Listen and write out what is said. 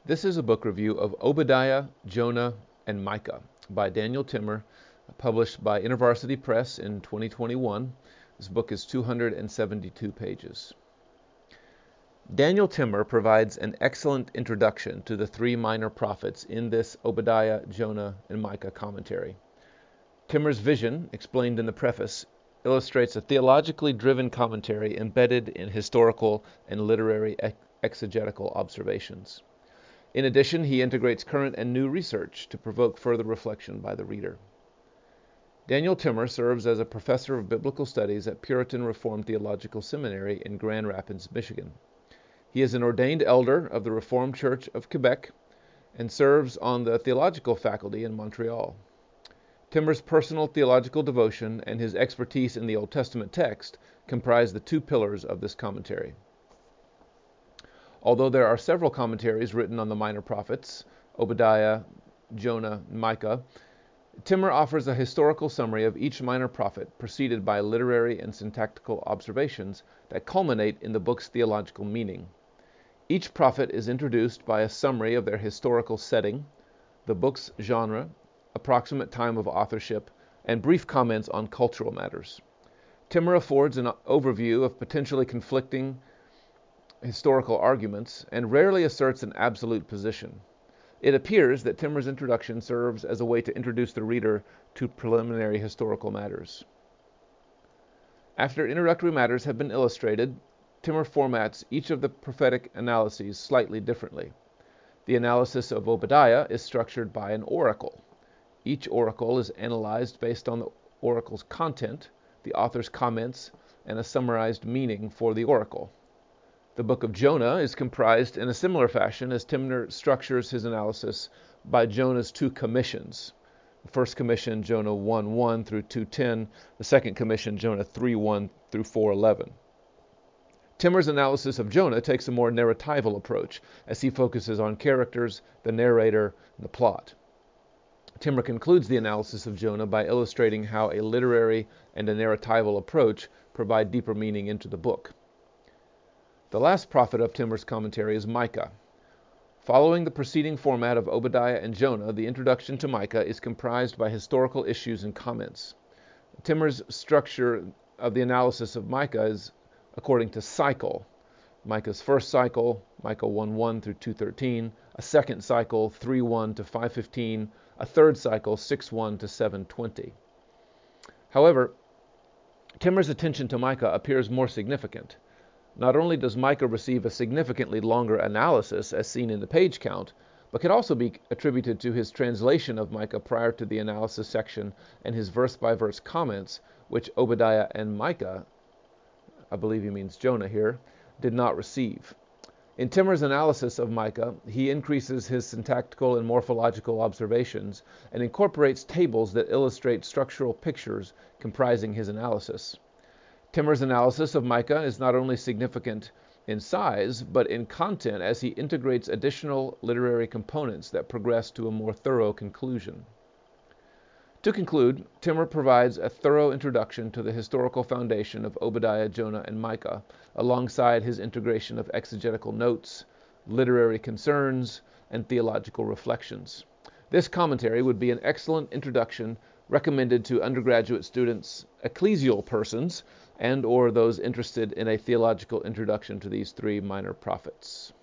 This is a book review of Obadiah, Jonah, and Micah by Daniel Timmer, published by InterVarsity Press in 2021. This book is 272 pages. Daniel Timmer provides an excellent introduction to the three minor prophets in this Obadiah, Jonah, and Micah commentary. Timmer's vision, explained in the preface, illustrates a theologically driven commentary embedded in historical and literary exegetical observations. In addition, he integrates current and new research to provoke further reflection by the reader. Daniel Timmer serves as a professor of biblical studies at Puritan Reformed Theological Seminary in Grand Rapids, Michigan. He is an ordained elder of the Reformed Church of Quebec and serves on the theological faculty in Montreal. Timmer's personal theological devotion and his expertise in the Old Testament text comprise the two pillars of this commentary. Although there are several commentaries written on the minor prophets, Obadiah, Jonah, and Micah, Timmer offers a historical summary of each minor prophet, preceded by literary and syntactical observations that culminate in the book's theological meaning. Each prophet is introduced by a summary of their historical setting, the book's genre, approximate time of authorship, and brief comments on cultural matters. Timmer affords an overview of potentially conflicting historical arguments and rarely asserts an absolute position. It appears that Timmer's introduction serves as a way to introduce the reader to preliminary historical matters. After introductory matters have been illustrated, Timmer formats each of the prophetic analyses slightly differently. The analysis of Obadiah is structured by an oracle. Each oracle is analyzed based on the oracle's content, the author's comments, and a summarized meaning for the oracle. The book of Jonah is comprised in a similar fashion as Timmer structures his analysis by Jonah's two commissions. The first commission, Jonah 1:1 through 2:10. The second commission, Jonah 3:1 through 4:11. Timmer's analysis of Jonah takes a more narratival approach, as he focuses on characters, the narrator, and the plot. Timmer concludes the analysis of Jonah by illustrating how a literary and a narratival approach provide deeper meaning into the book. The last prophet of Timmer's commentary is Micah. Following the preceding format of Obadiah and Jonah, the introduction to Micah is comprised by historical issues and comments. Timmer's structure of the analysis of Micah is according to cycle. Micah's first cycle, Micah 1:1 through 2:13, a second cycle, 3:1 to 5:15, a third cycle, 6:1 to 7:20. However, Timmer's attention to Micah appears more significant. Not only does Micah receive a significantly longer analysis, as seen in the page count, but can also be attributed to his translation of Micah prior to the analysis section and his verse-by-verse comments, which Obadiah and Micah, I believe he means Jonah here, did not receive. In Timmer's analysis of Micah, he increases his syntactical and morphological observations and incorporates tables that illustrate structural pictures comprising his analysis. Timmer's analysis of Micah is not only significant in size, but in content as he integrates additional literary components that progress to a more thorough conclusion. To conclude, Timmer provides a thorough introduction to the historical foundation of Obadiah, Jonah, and Micah, alongside his integration of exegetical notes, literary concerns, and theological reflections. This commentary would be an excellent introduction recommended to undergraduate students, ecclesial persons, and/or those interested in a theological introduction to these three minor prophets.